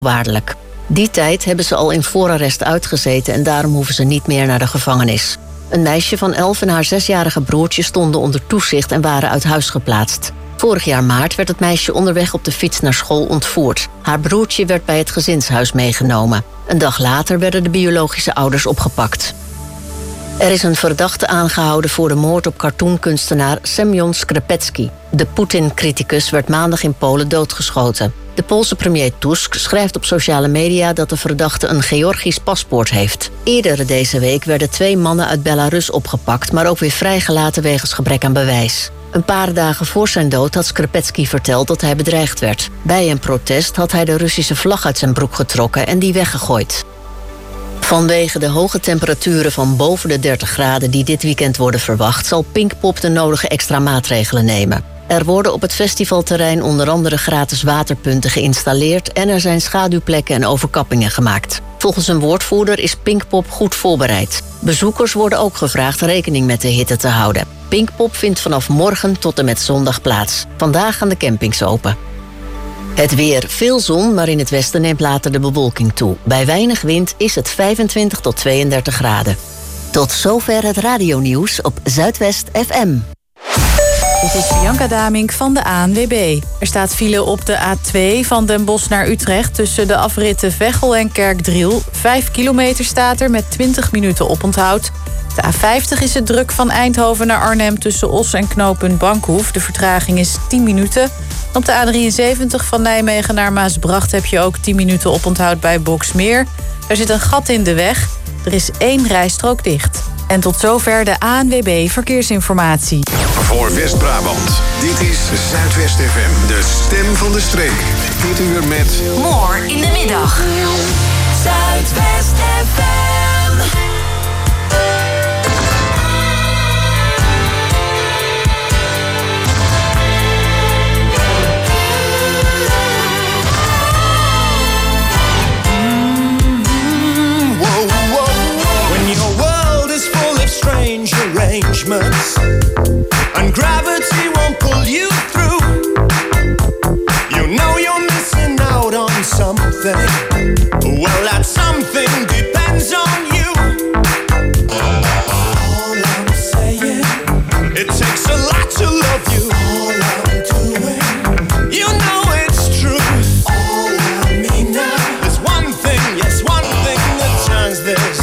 onvoorwaardelijk. Die tijd hebben ze al in voorarrest uitgezeten en daarom hoeven ze niet meer naar de gevangenis. Een meisje van 11 en haar 6-jarige broertje stonden onder toezicht en waren uit huis geplaatst. Vorig jaar maart werd het meisje onderweg op de fiets naar school ontvoerd. Haar broertje werd bij het gezinshuis meegenomen. Een dag later werden de biologische ouders opgepakt. Er is een verdachte aangehouden voor de moord op cartoonkunstenaar Semyon Skrepecki. De Poetin-criticus werd maandag in Polen doodgeschoten. De Poolse premier Tusk schrijft op sociale media dat de verdachte een Georgisch paspoort heeft. Eerder deze week werden 2 mannen uit Belarus opgepakt, maar ook weer vrijgelaten wegens gebrek aan bewijs. Een paar dagen voor zijn dood had Skrepecki verteld dat hij bedreigd werd. Bij een protest had hij de Russische vlag uit zijn broek getrokken en die weggegooid. Vanwege de hoge temperaturen van boven de 30 graden die dit weekend worden verwacht, zal Pinkpop de nodige extra maatregelen nemen. Er worden op het festivalterrein onder andere gratis waterpunten geïnstalleerd en er zijn schaduwplekken en overkappingen gemaakt. Volgens een woordvoerder is Pinkpop goed voorbereid. Bezoekers worden ook gevraagd rekening met de hitte te houden. Pinkpop vindt vanaf morgen tot en met zondag plaats. Vandaag gaan de campings open. Het weer, veel zon, maar in het westen neemt later de bewolking toe. Bij weinig wind is het 25 tot 32 graden. Tot zover het radionieuws op Zuidwest FM. Dit is Bianca Damink van de ANWB. Er staat file op de A2 van Den Bosch naar Utrecht tussen de afritten Veghel en Kerkdriel. 5 kilometer staat er met 20 minuten oponthoud. De A50 is het druk van Eindhoven naar Arnhem tussen Os en knooppunt Bankhoef. De vertraging is 10 minuten. Op de A73 van Nijmegen naar Maasbracht heb je ook 10 minuten oponthoud bij Boxmeer. Er zit een gat in de weg. Er is 1 rijstrook dicht. En tot zover de ANWB Verkeersinformatie. Voor West-Brabant, dit is Zuidwest FM, de stem van de streek. Dit uur met... More in de middag. Zuidwest FM. Strange arrangements, and gravity won't pull you through. You know you're missing out on something. Well, that something depends on you. All I'm saying, it takes a lot to love you. All I'm doing, you know it's true. All I mean now is one thing, yes, one thing that turns this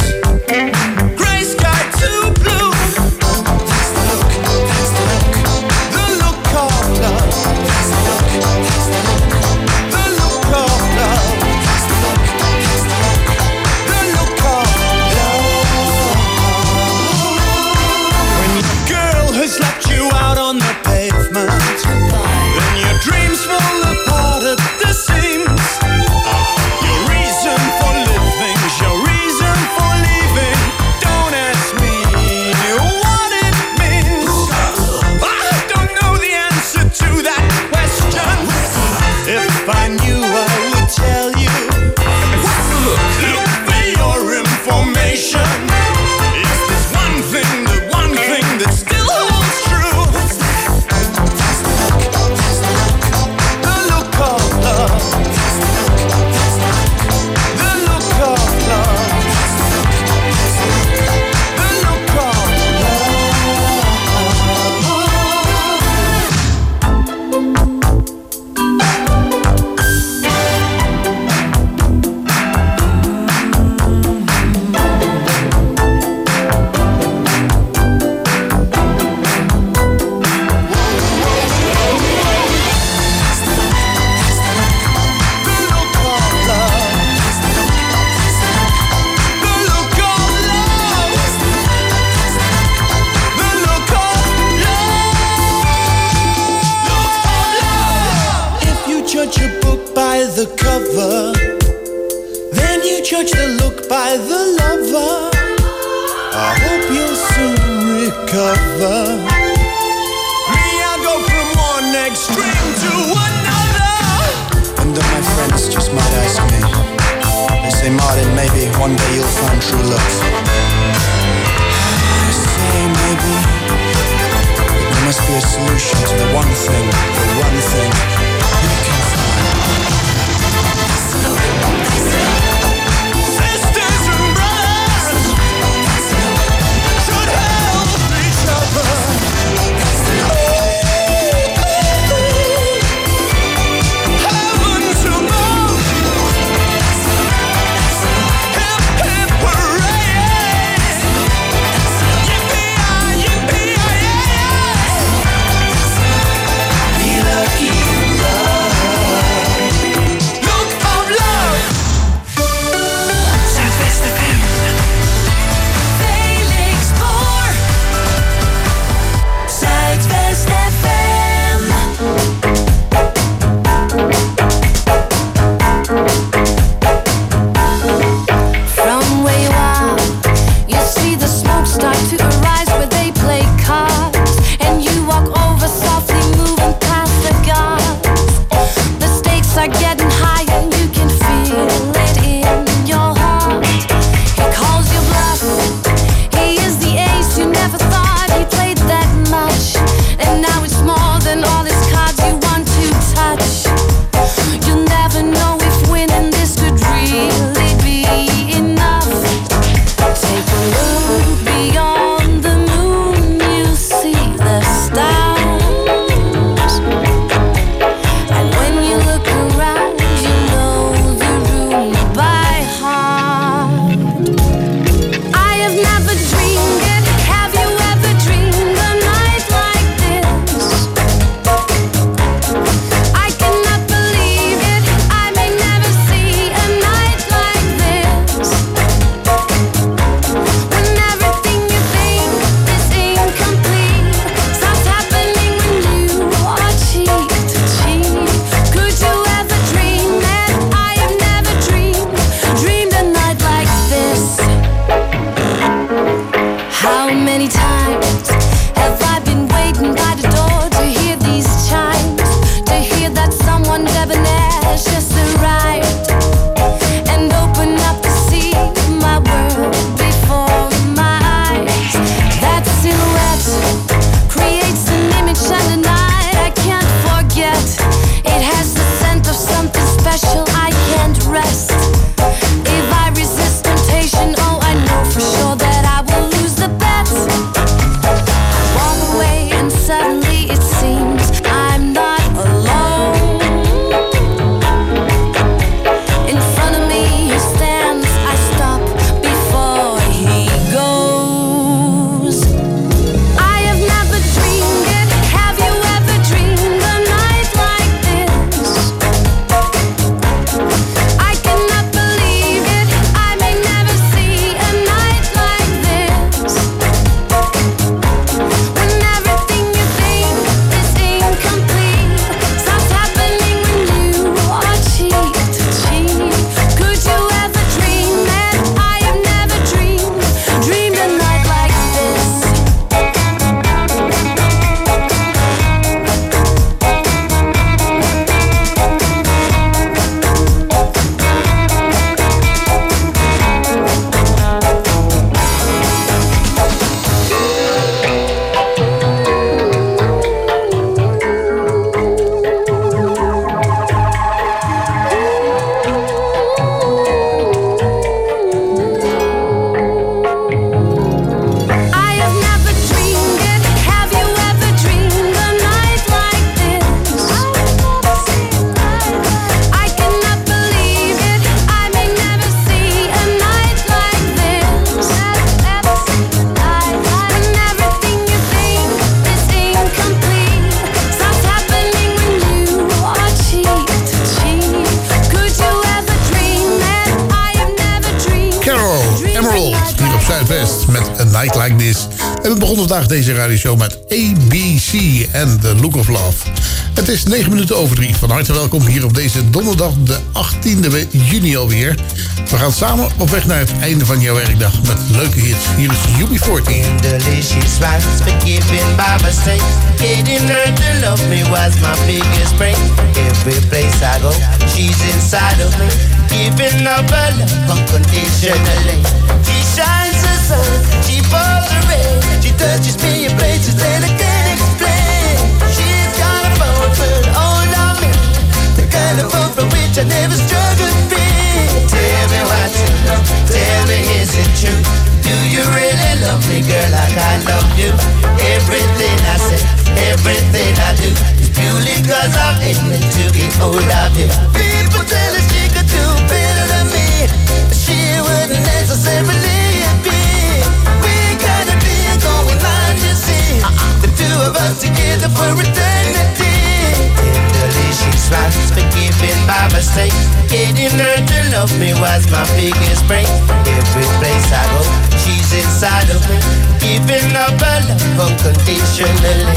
Zuidwest met A Night Like This. En we begonnen vandaag deze radioshow met ABC en The Look of Love. Het is 9 minuten over 3. Van harte welkom hier op deze donderdag, de 18e juni alweer. We gaan samen op weg naar het einde van jouw werkdag met leuke hits. Hier is UB40. Delicious rice, forgiving by mistake. Getting her to love me was my biggest break. Every place I go, she's inside of me. Giving up her love unconditionally. She shines the sun, she pours the rain. She touches me in places that I can't explain. She's got a powerful hold on me, the kind of hope for which I never struggled free. Tell me what you know, tell me is it true? Do you really love me, girl, like I love you? Everything I say, everything I do is purely cause I'm aiming to get hold of you. People tell us she could do better than me, but she wouldn't necessarily be. We got a deal going on, you see, the two of us together for eternity. Tenderly she smiles, forgiving by mistake. Getting her to love me was my biggest break. Every place I go, she's inside of me, giving up her love unconditionally.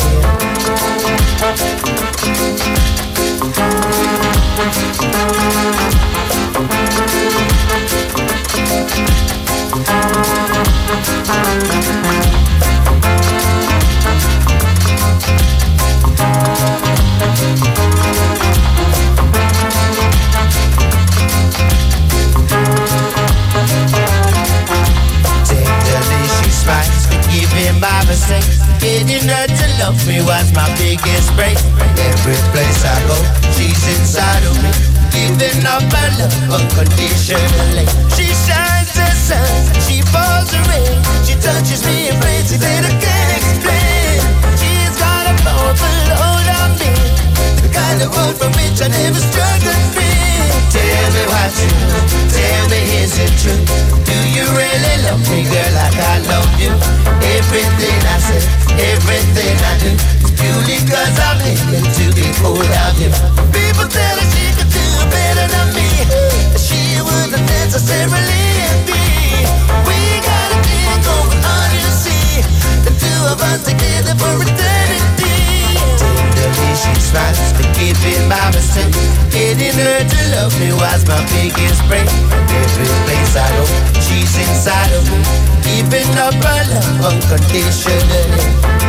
Smiles, forgiving my mistakes. Getting her to love me was my biggest break. Every place I go, she's inside of me, giving up her love unconditionally. She shines the sun, she pours the rain. She touches me in places that I can't explain. She's got a powerful hold on me, the kind of hold from which I never struggled free. Tell me what you know, tell me is it true? Do you really love me, girl, like I love you? Everything I say, everything I do is purely cause I'm aiming to get hold of you. People tell her she could do better than me, but she wouldn't necessarily be. We got a thing going on, you see, the two of us together for eternity. Tenderly she smiles, forgiving my mistake. Getting her to love me was my biggest break. Every place I go, she's inside of me, giving up her love unconditionally.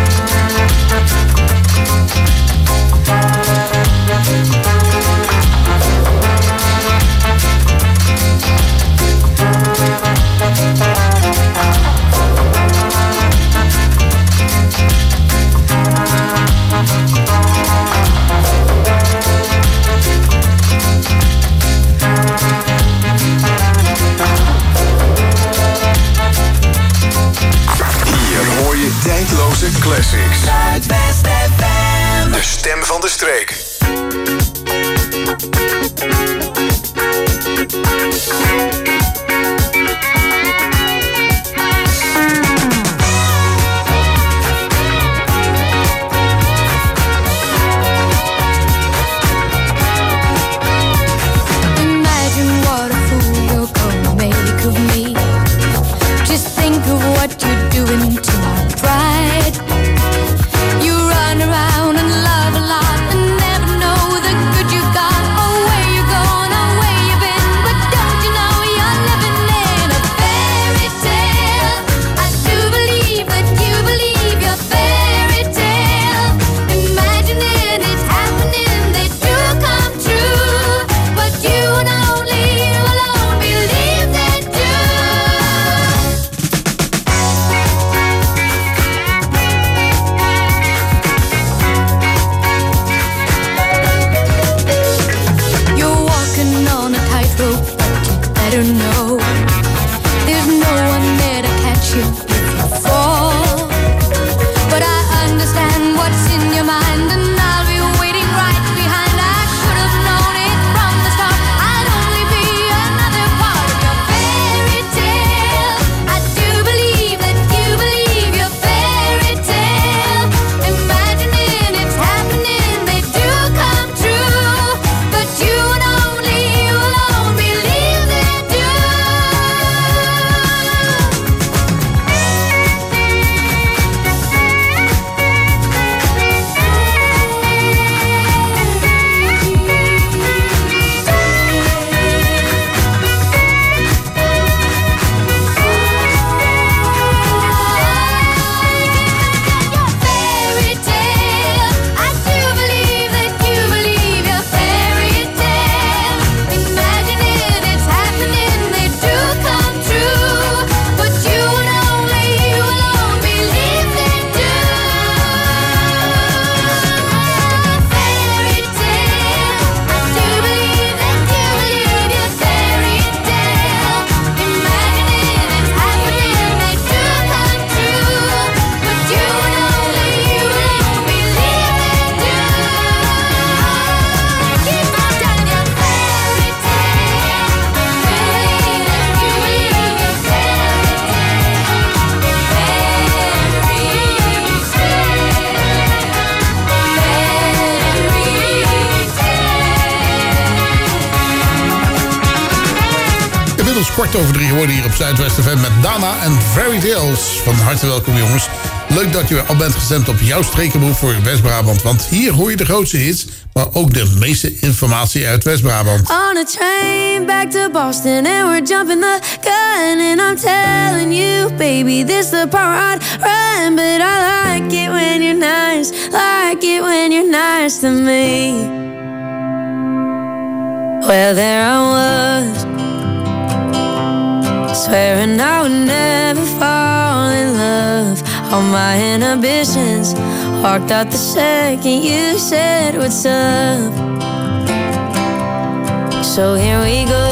Tijdloze classics. Zuidwest FM. De stem van de streek. Imagine what a fool you're gonna make of me. Just think of what you're doing to my pride. You run around and love a lot and never know the good you got, or where you're going, or where you've been. But don't you know you're living in a fairy tale? I do believe that you believe your fairy tale. Imagining it's happening, they do come true. But you and only you alone believe they do. You're walking on a tightrope, but you better know there's no one there to catch you if you fall. But I understand what's in your mind, and I'll be waiting right behind. I should have known it from the start. I'd only be another part of your fairy tale. I do believe that you believe your fairy tale. Imagining it's happening, they do come true. But you and only you alone believe they do. inmiddels 2:15 geworden hier op Zuidwest FM met Dana en Fairy Tales. Van harte welkom jongens. Leuk dat je al bent gestemd op jouw strekenboek voor West-Brabant. Want hier hoor je de grootste hits, maar ook de meeste informatie uit West-Brabant. On a train back to Boston and we're jumping the gun. And I'm telling you, baby, this the part I'd run. But I like it when you're nice, like it when you're nice to me. Well, there I was, swearing I would never fall in love. All my inhibitions walked out the second you said what's up. So here we go,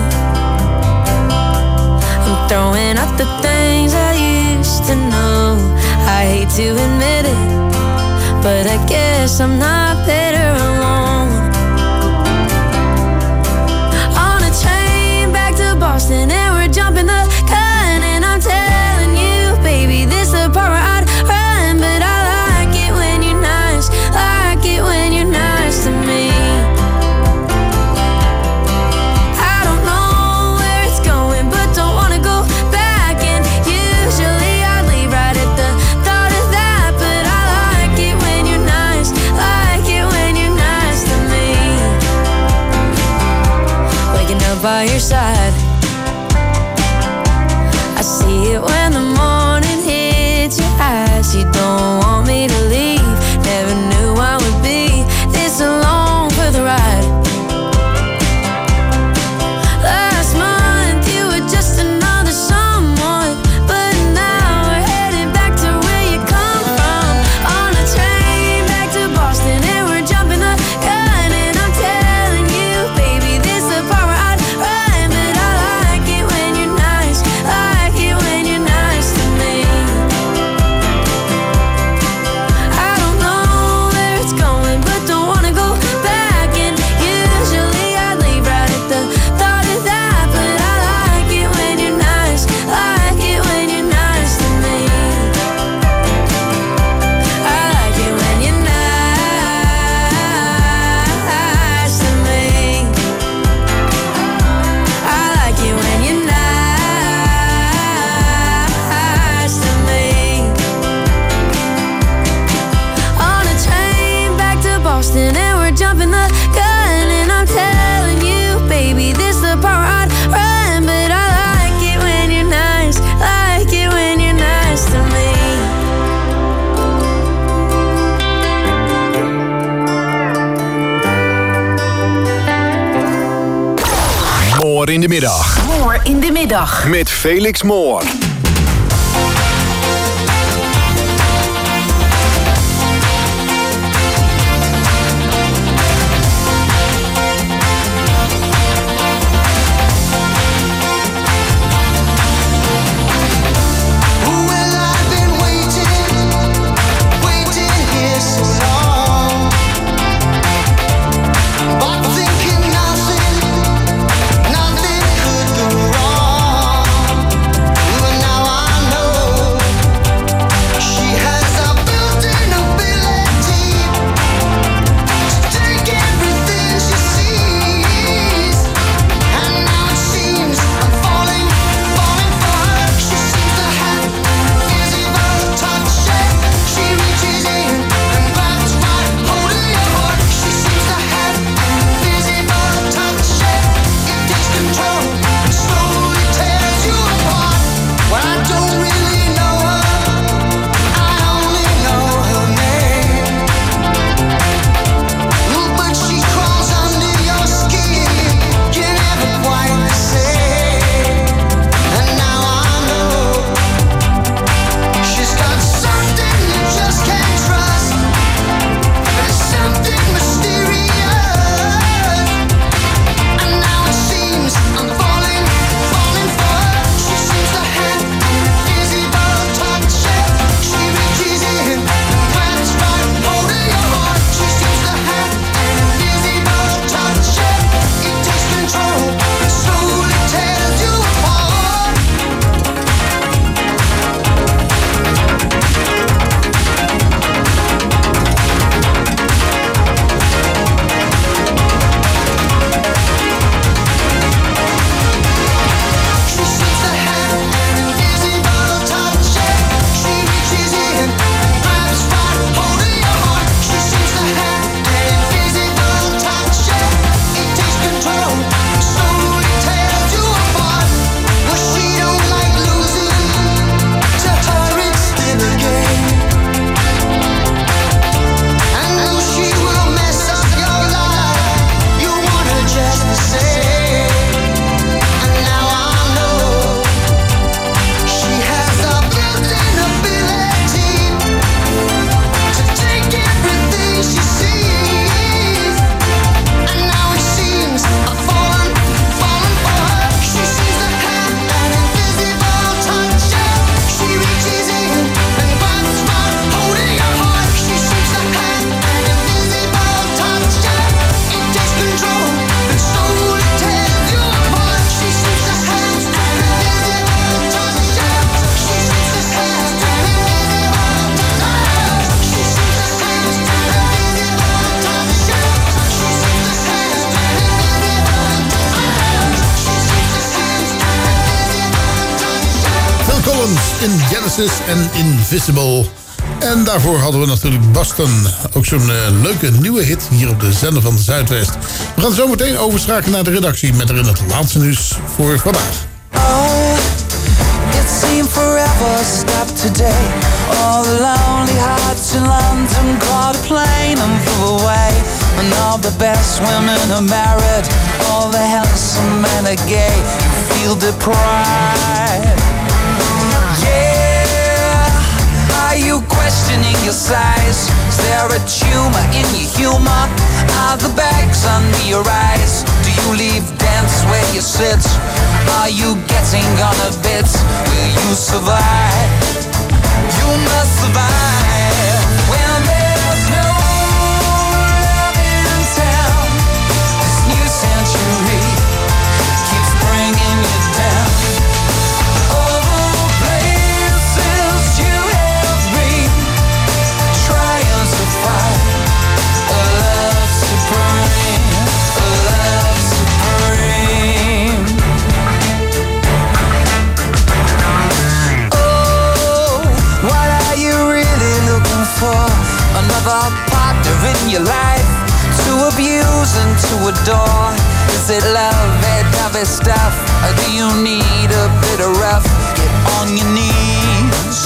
I'm throwing out the things I used to know. I hate to admit it, but I guess I'm not better alone. On a train back to Boston and we're jumping the gun. And I'm telling you, baby, this the part where I'd run. But I like it when you're nice, like it when you're nice to me. I don't know where it's going, but don't wanna go back. And usually I leave right at the thought of that. But I like it when you're nice, like it when you're nice to me. Waking up by your side, I see it when the morning hits your eyes. You don't want me to leave, never knew I would be this alone for the ride. Last month you were just another someone, but now we're headed back to where you come from. On a train back to Boston and we're jumping the gun. And I'm telling you, baby, this the part where I'd run. But I like it when you're nice, like it when you're nice to me. I don't know where it's going, but don't wanna go back. And usually I leave right at the thought of that. But I like it when you're nice, like it when you're nice to me. I like it when you're nice to me. I like it when you're nice to me. On a train back to Boston and we're jumping the gun. And I'm telling you, baby, this the part where I'd run. But I like it when you're nice, like it when you're nice to me. Moor in de middag. Moor in de middag. Met Felix Moor. Well, I've been waiting here so long, but thinking nothing could go wrong. Well, now Stones in Genesis en Invisible. En daarvoor hadden we natuurlijk Boston. Ook zo'n leuke nieuwe hit hier op de zender van de Zuidwest. We gaan zo meteen overschakelen naar de redactie met erin het laatste nieuws voor vandaag. Oh, it seemed forever stopped today. All the lonely hearts in London caught a plane and flew away. And all the best women are married. All the handsome men are gay. You feel deprived. Yeah, are you questioning your size? Is there a tumor in your humor? Are the bags under your eyes? Do you leave dance where you sit? Are you getting on a bit? Will you survive? You must survive when there's no love in town. This new century keeps bringing you down. All the places you have been, trying to find a love supreme, a love supreme. Oh, what are you really looking for? Another partner in your life to abuse and to adore? Is it love, that heavy stuff? Or do you need a bit of rough? Get on your knees.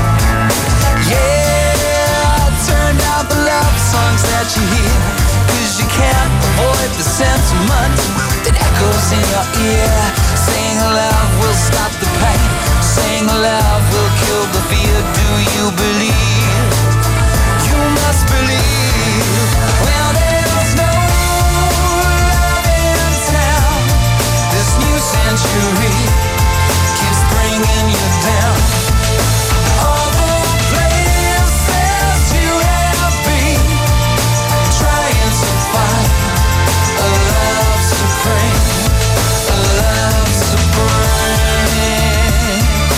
Yeah, turn down the love songs that you hear, 'cause you can't avoid the sentiment that echoes in your ear. Saying love will stop the pain, saying love will kill the fear. Do you believe? You must believe. Well, there's no love in town. This new century keeps bringing you down. All the places you have been, trying to find a love supreme, a love supreme.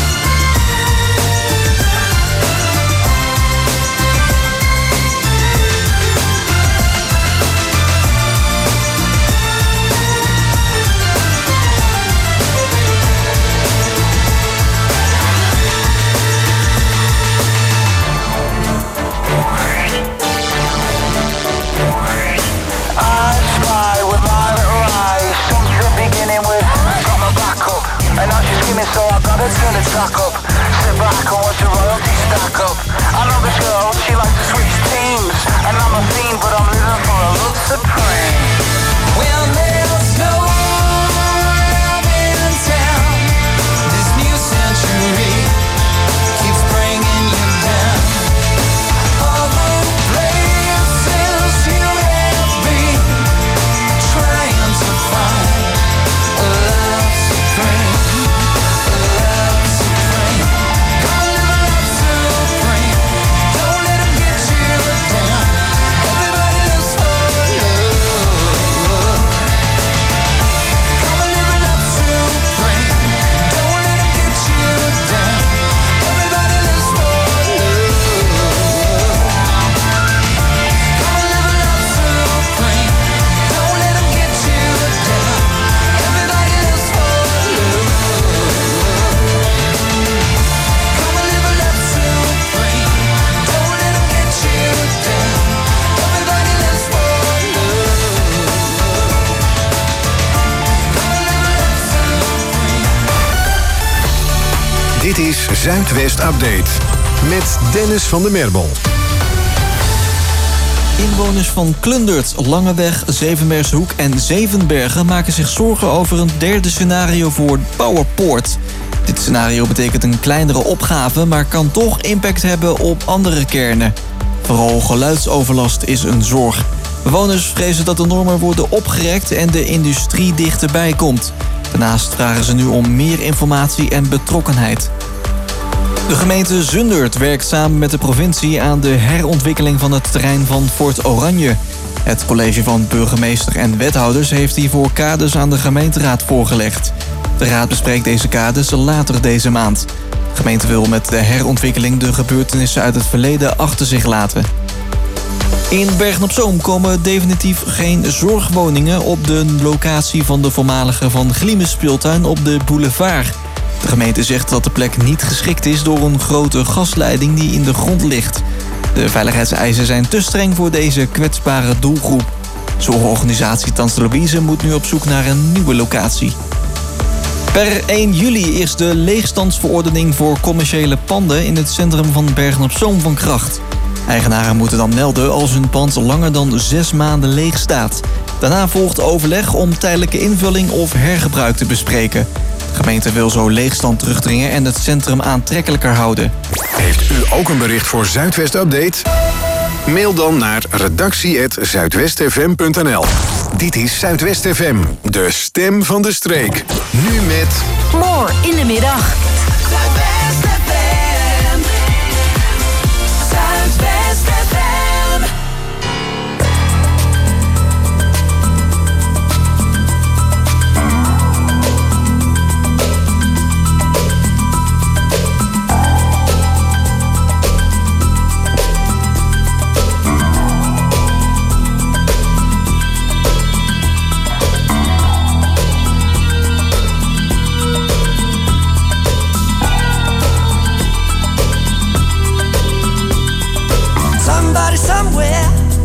I spy with my little eyes, since the beginning with got my back up. And now she's screaming, so I gotta turn the track up. Sit back and watch the royalty stack up. I know this girl, she likes to switch teams, and I'm a fiend, but I'm living for a love supreme. Well, there's no love in town. This new century keeps bringing you down. All the places you have been, trying to find a love supreme, a love supreme. Come live a love supreme. Don't let 'em get you down. Everybody lives for love. Come live a love supreme. Don't let 'em get you down. Everybody lives for love. Come live a love supreme. Don't let 'em get you down. Everybody lives for love. Come live a love supreme. Don't let 'em get you down. Everybody lives for love. Come live a love supreme. Dit is Zuidwest Update met Dennis van der Merbel. Inwoners van Klundert, Langeweg, Zevenbergshoek en Zevenbergen maken zich zorgen over een derde scenario voor Powerpoort. Dit scenario betekent een kleinere opgave, maar kan toch impact hebben op andere kernen. Vooral geluidsoverlast is een zorg. Bewoners vrezen dat de normen worden opgerekt en de industrie dichterbij komt. Daarnaast vragen ze nu om meer informatie en betrokkenheid. De gemeente Zundert werkt samen met de provincie aan de herontwikkeling van het terrein van Fort Oranje. Het college van burgemeester en wethouders heeft hiervoor kaders aan de gemeenteraad voorgelegd. De raad bespreekt deze kaders later deze maand. De gemeente wil met de herontwikkeling de gebeurtenissen uit het verleden achter zich laten. In Bergen-op-Zoom komen definitief geen zorgwoningen op de locatie van de voormalige Van Glieme speeltuin op de boulevard. De gemeente zegt dat de plek niet geschikt is door een grote gasleiding die in de grond ligt. De veiligheidseisen zijn te streng voor deze kwetsbare doelgroep. Zorgorganisatie Tante Louise moet nu op zoek naar een nieuwe locatie. Per 1 juli is de leegstandsverordening voor commerciële panden in het centrum van Bergen-op-Zoom van kracht. Eigenaren moeten dan melden als hun pand langer dan 6 maanden leeg staat. Daarna volgt overleg om tijdelijke invulling of hergebruik te bespreken. De gemeente wil zo leegstand terugdringen en het centrum aantrekkelijker houden. Heeft u ook een bericht voor Zuidwest Update? Mail dan naar redactie@zuidwestfm.nl. Dit is Zuidwest FM, de stem van de streek. Nu met... More in de middag. Zuidwest FM. Zuidwest FM. Somewhere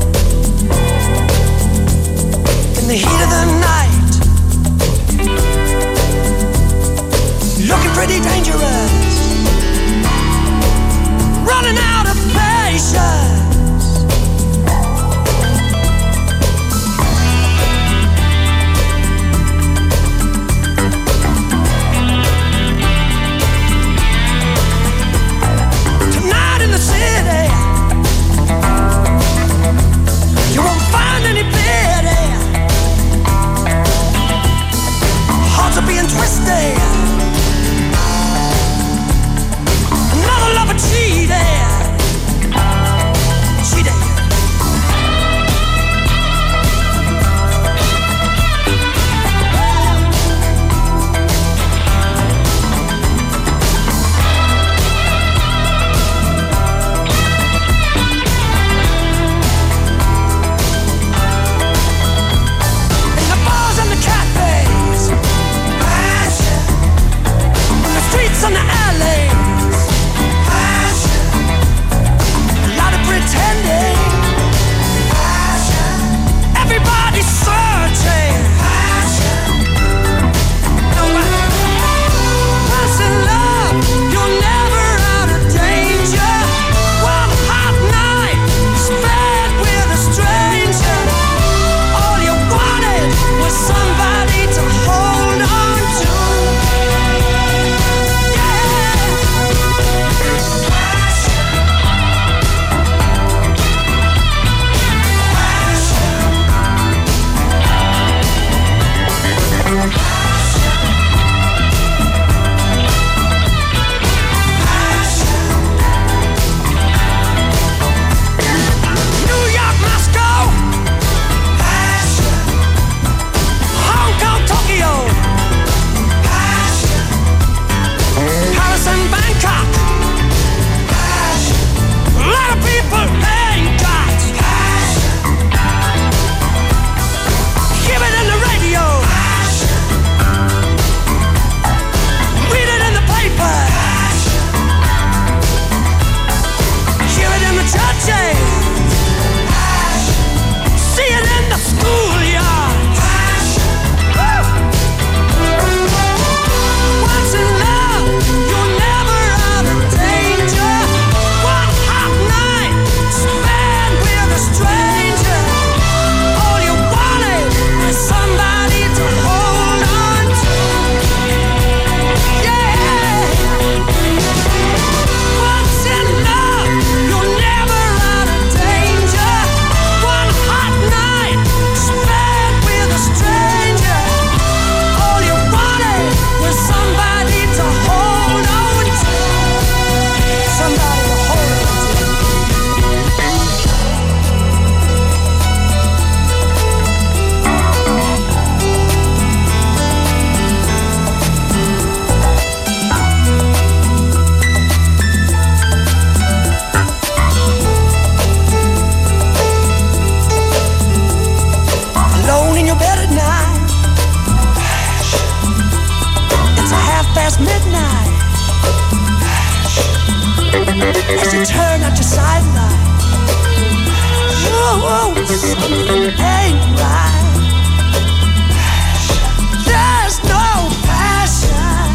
in the heat of the night, looking pretty dangerous, running out of patience. Tonight in the city, you won't find any pity. Hearts are being twisted. Another lover cheated. as you turn at your sideline. Oh, something ain't right. There's no passion.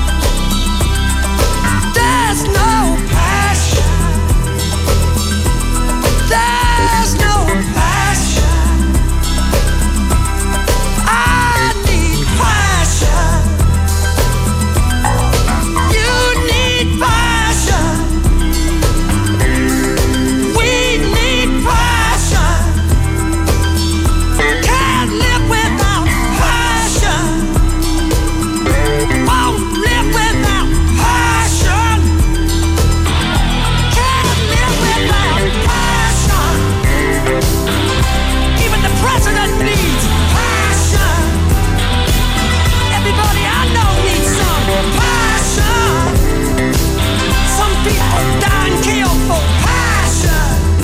There's no passion. There's no passion. I need passion. You need passion. We need passion. Can't live without passion. Won't live without passion. Can't live without passion. Even the president needs passion. Everybody I know needs some passion. Some people die and kill for passion.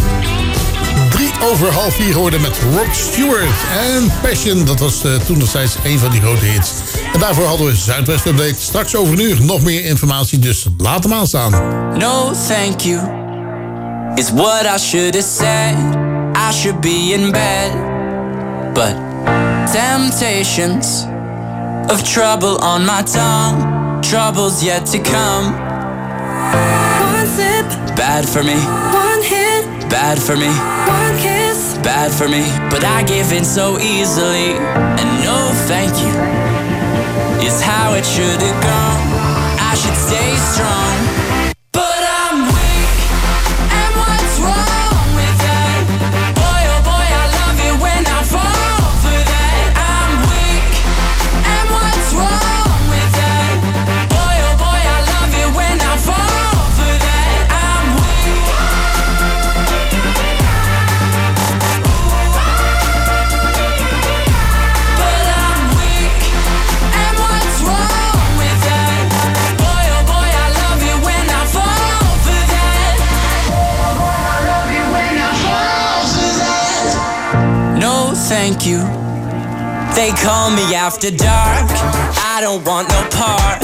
3:03 geworden met Rod Stewart en Passion. Dat was toen destijds een van die grote hits. En daarvoor hadden we Zuidwest Update. Straks over een uur nog meer informatie, dus laat hem aanstaan. No thank you is what I should have said. I should be in bed, but temptations of trouble on my tongue, trouble's yet to come. One sip, Bad for me, one hit, bad for me, one kiss. bad for me, but I give in so easily. And no thank you is how it should have gone. I should stay strong, but I'm weak. And what's wrong with that? Boy, oh boy, I love it when I fall for that. I'm weak. And what's wrong with that? Boy, oh boy, I love it when I fall for that. I'm weak. But I'm weak. And what's wrong with that? Boy, oh boy, I love it when I fall for that. I love it when I fall for that. No, thank you. They call me after dark. I don't want no part.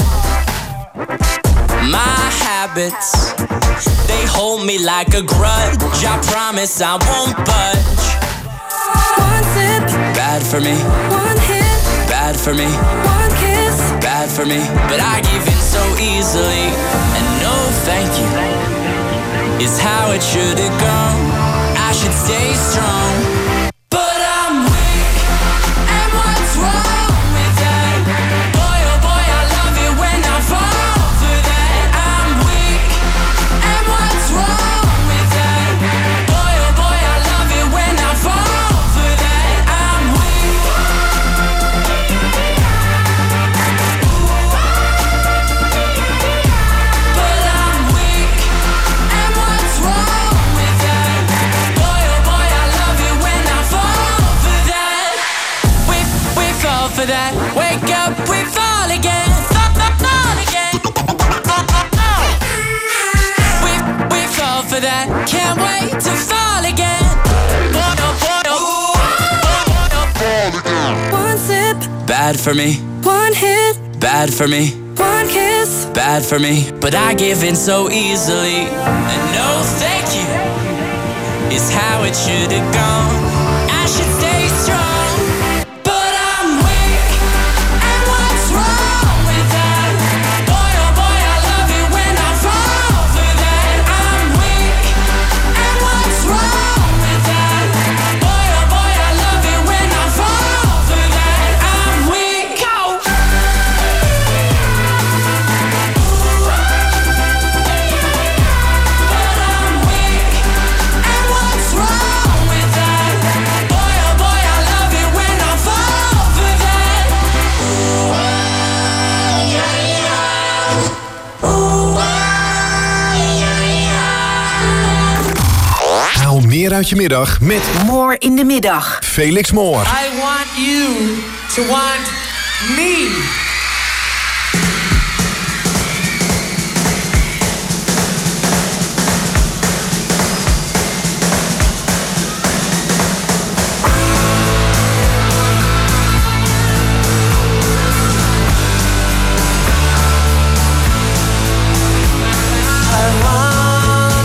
My habits, they hold me like a grudge. I promise I won't budge. One sip, Bad for me, one hit, bad for me, one kiss. bad for me, but I give in so easily. And no thank you is how it should have gone. I should stay strong, but I'm weak. And what's wrong with that? Boy, oh boy, I love it when I fall for that. I'm weak. And what's wrong with that? Boy, oh boy, I love it when I fall for that. I'm weak. But I'm weak. And what's wrong with that? Boy, oh boy, I love it when I fall for that. We fall for that. Wake up, we fall again. Fall again. We fall for that. Can't wait to fall again. One sip, Bad for me, one hit, bad for me, one kiss. bad for me, but I give in so easily. And no thank you is how it should have gone. I should stay strong, but I'm weak. And what's wrong with that? Boy, oh boy, I love it when I fall for that. I'm weak. And what's wrong with that? Boy, oh boy, I love it when I fall for that. I'm weak. But I'm weak. And what's wrong with that? Boy, oh boy, I love it when I fall for that. Haal meer uit je middag met More in de middag. Felix Moore. I want you to want me. I want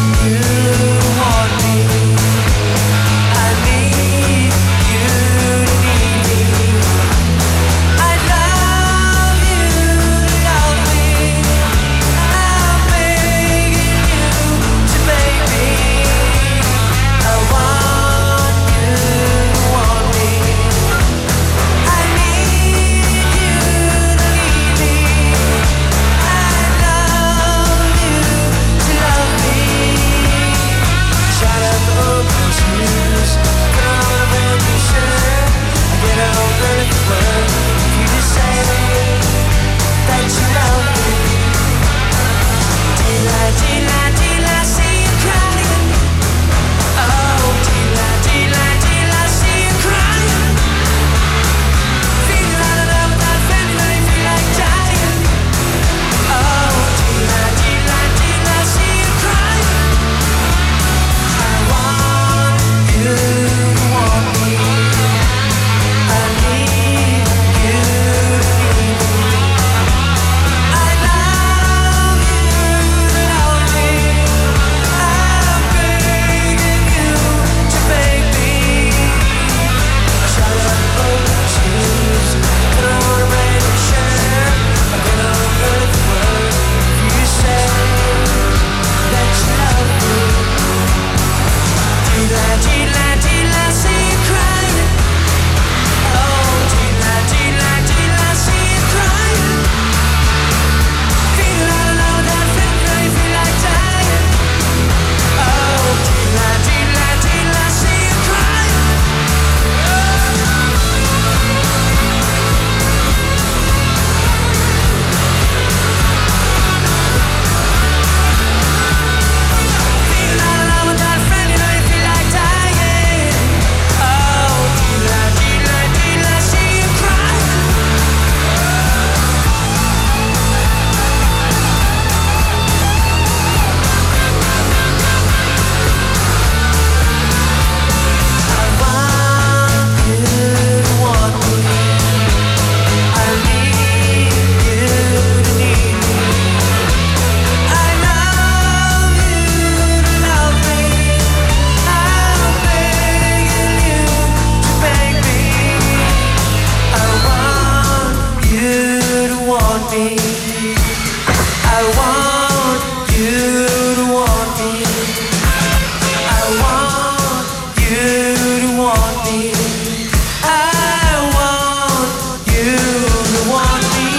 I want you to want me. I want you to want me. I want you to want me.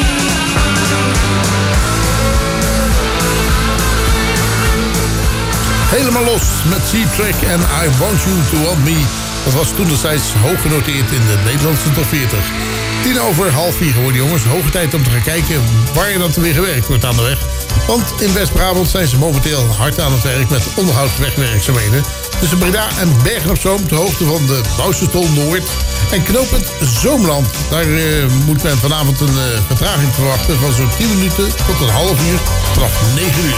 Helemaal los met C-Track en I Want You To Want Me. Dat was toen destijds hoog genoteerd in de Nederlandse top 40. 3:10 geworden, jongens. Hoge tijd om te gaan kijken waar je dan weer gewerkt wordt aan de weg. Want in West-Brabant zijn ze momenteel hard aan het werk met onderhoudswegwerkzaamheden. Tussen Breda en Bergen op Zoom, ter hoogte van de Bouwsestol Noord. En knooppunt Zoomland. Daar moet men vanavond een vertraging verwachten van zo'n 10 minuten tot een half uur vanaf 9 uur.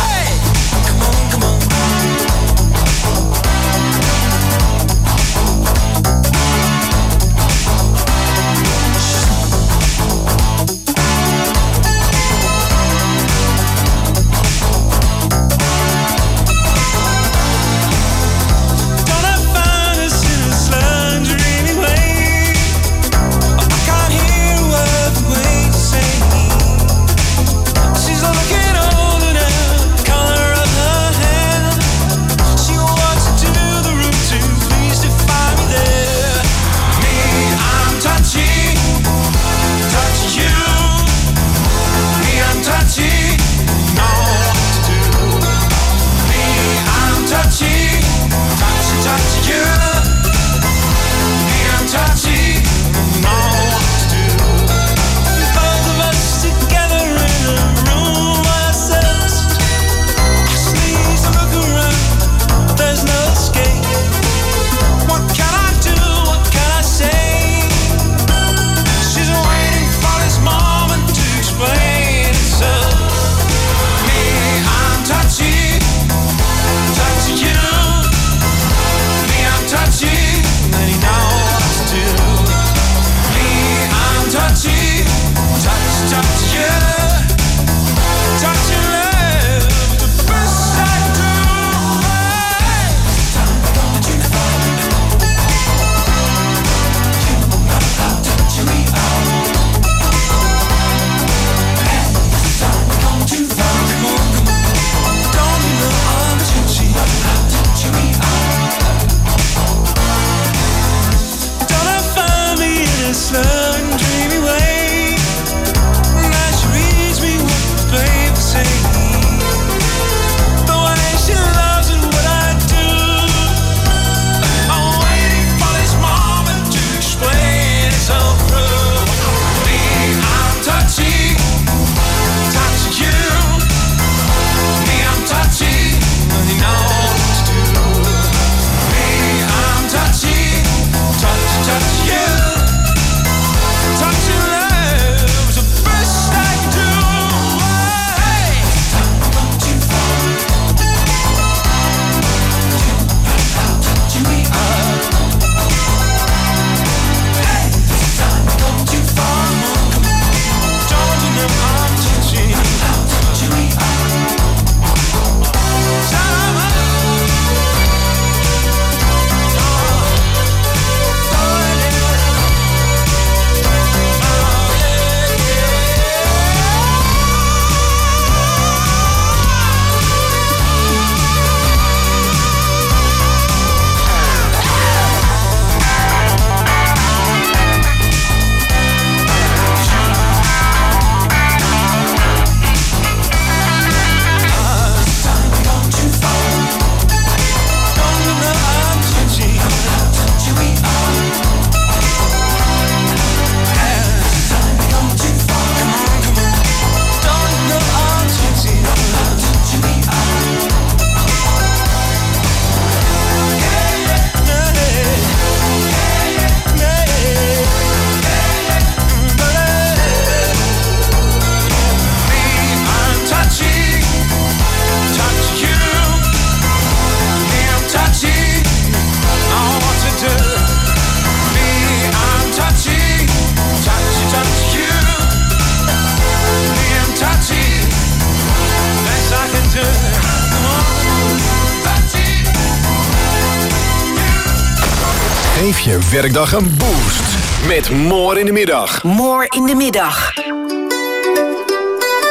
Geef je werkdag een boost met More in de Middag. More in de Middag.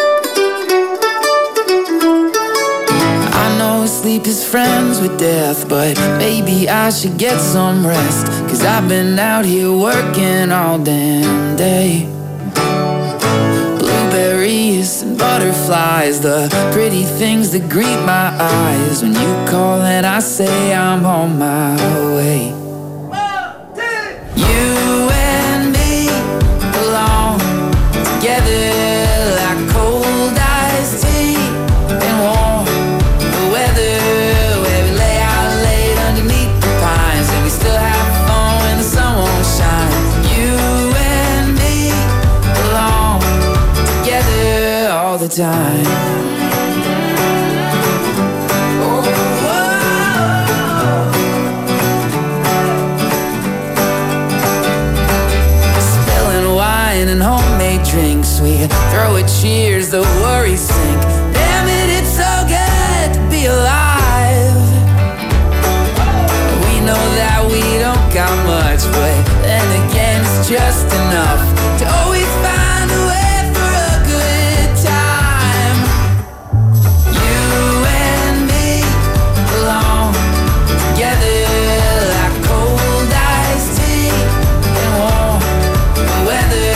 sleep is friends with death, but maybe I should get some rest, 'cause I've been out here working all damn day. Blueberries and butterflies, the pretty things that greet my eyes. When you call and I say I'm on my way. You and me belong together like cold iced tea and warm weather, where we lay out late underneath the pines, and we still have fun when the sun won't shine. You and me belong together all the time. And homemade drinks, we throw a cheers, the worries sink. Damn it, it's so good to be alive. We know that we don't got much, but then again it's just enough to always find a way for a good time. You and me belong together like cold iced tea and warm weather.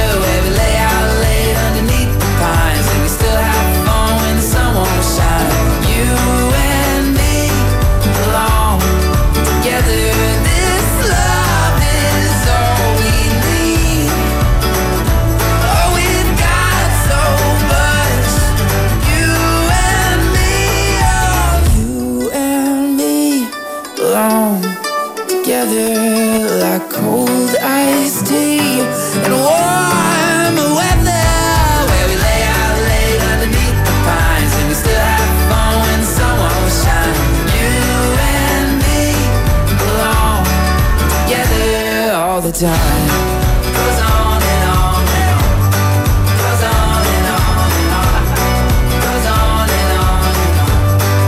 Like cold iced tea and warm weather, where we lay out late underneath the pines, and we still have fun when the sun won't shine. You and me belong together all the time. Goes on and on and on. Goes on and on and on. Goes on and on and on.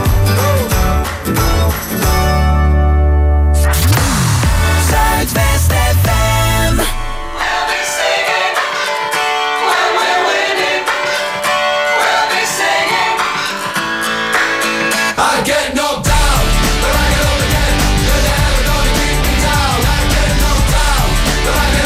Zuidwest FM. We'll be singing when we're winning. We'll be singing. I get knocked down, but I get up again. You're never gonna keep me down. I get knocked down, but I get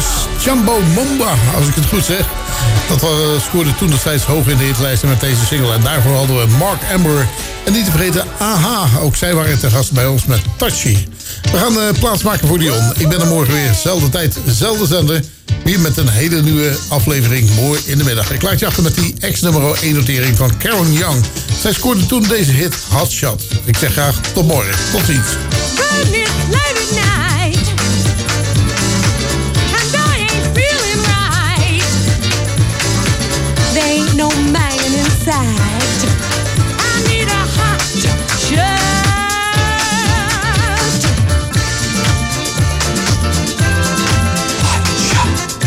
Jumbo Momba, als ik het goed zeg. Dat scoorde toen destijds hoog in de hitlijsten met deze single. En daarvoor hadden we Mark Amber. En niet te vergeten, AHA. Ook zij waren te gast bij ons met Touchy. We gaan plaatsmaken voor Dion. Ik ben er morgen weer. Zelfde tijd, zelfde zender. Weer met een hele nieuwe aflevering. Mooi in de middag. Ik laat je achter met die ex-nummer 1 notering van Karen Young. Zij scoorde toen deze hit Hot Shot. Ik zeg graag tot morgen. Tot ziens. No man inside. I need a hot shot. Hot shot.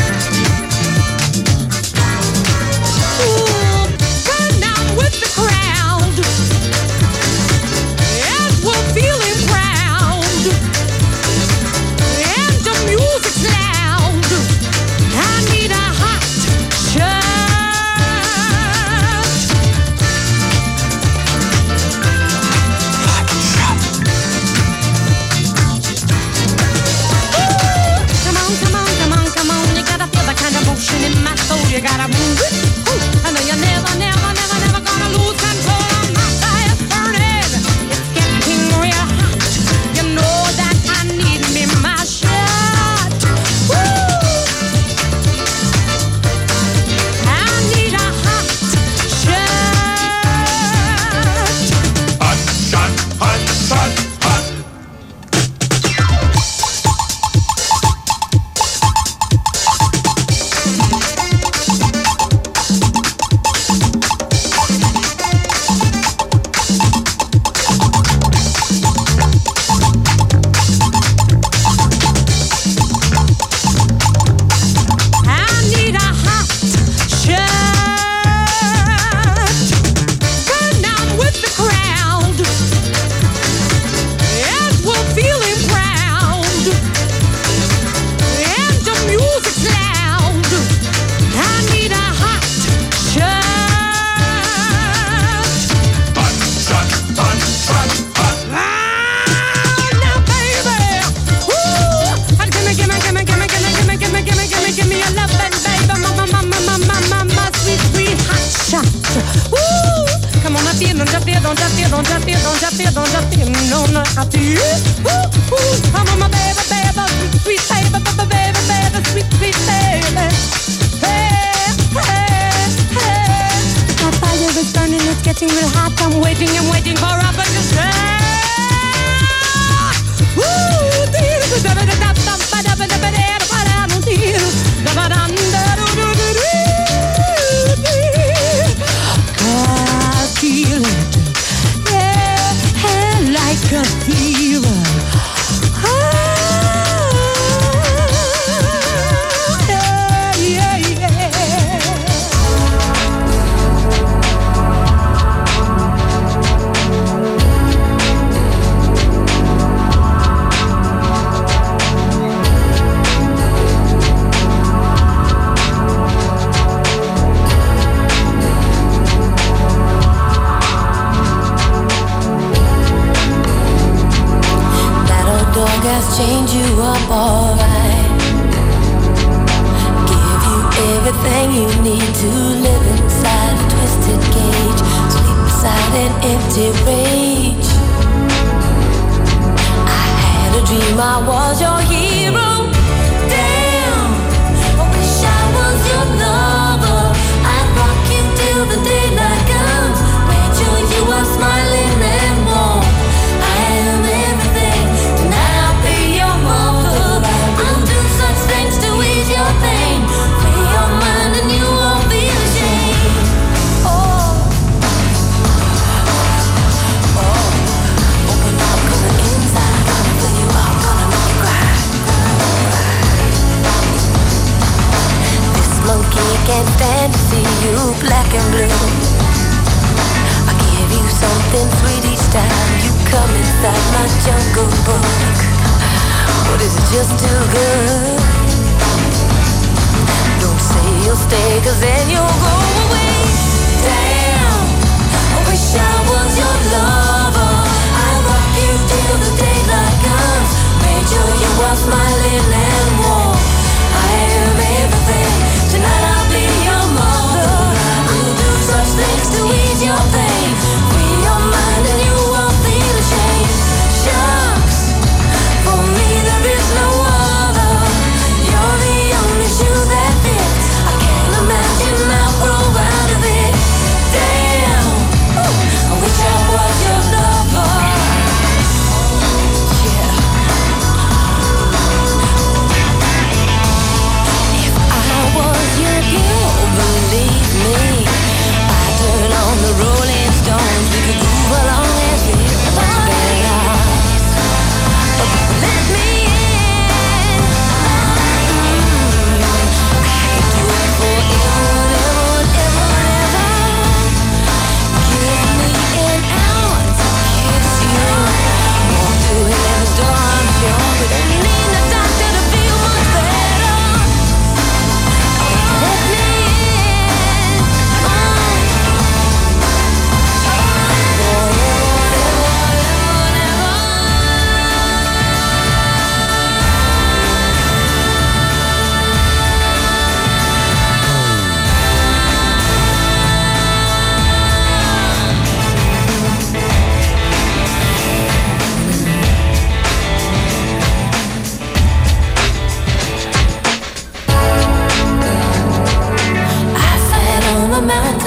Ooh, run down with the crowd as we're feeling proud, and the music's loud. I need a hot shot. In my soul, you gotta move it. Ooh, I know you're never gonna lose control of my fire burning. It's getting real hot. You know that I need me my shot. Woo! I need a hot shot. Hot shot, hot shot, hot. Change you up alright. Give you everything you need to live inside a twisted cage. Sleep beside an empty rage. I had a dream I was your hero. Damn, I wish I was your lover. I'd rock you till the daylight comes. Made sure you are smiling and warm. I am everything. Tonight I'll be your mother. I'll do such things to ease your pain. Free your mind and you won't be ashamed. Oh, open up, 'cause the inside gonna fill you up, gonna make you cry. This monkey can't stand to see you black and blue. I give you something sweet each time you come inside my jungle book. But is it just too good? Don't say you'll stay, 'cause then you'll go away. Damn, I wish I was your lover. I'll rock you till the daylight comes. Made sure you are smiling and warm. I am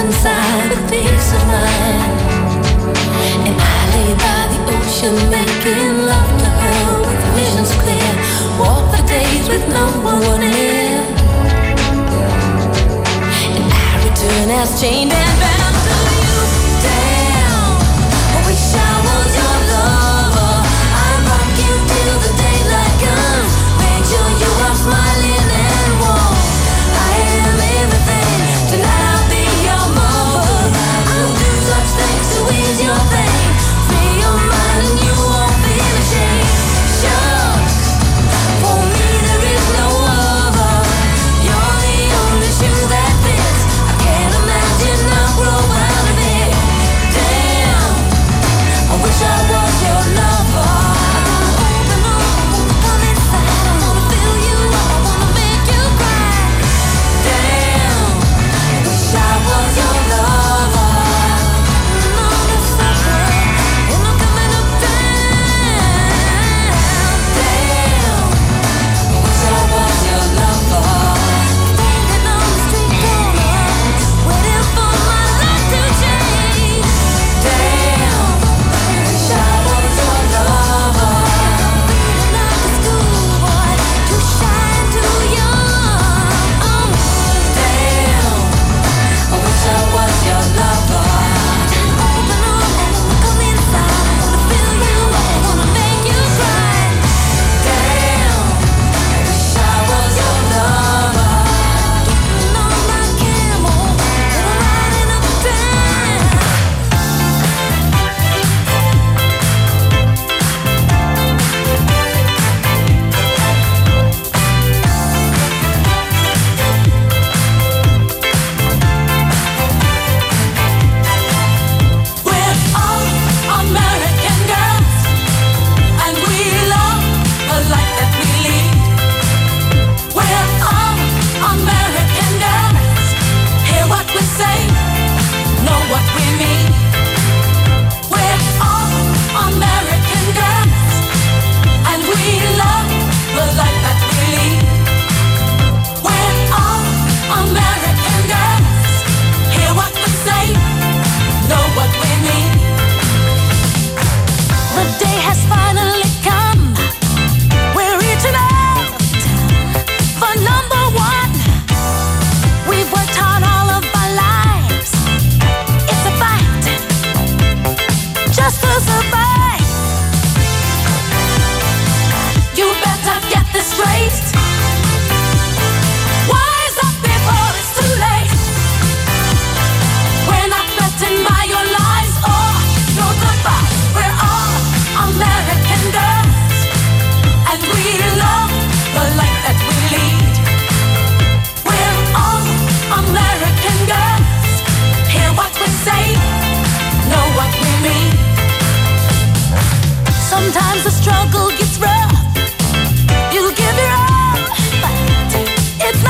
inside with peace of mind. And I lay by the ocean making love to her with visions clear. Walk the days with no one near. And I return as chained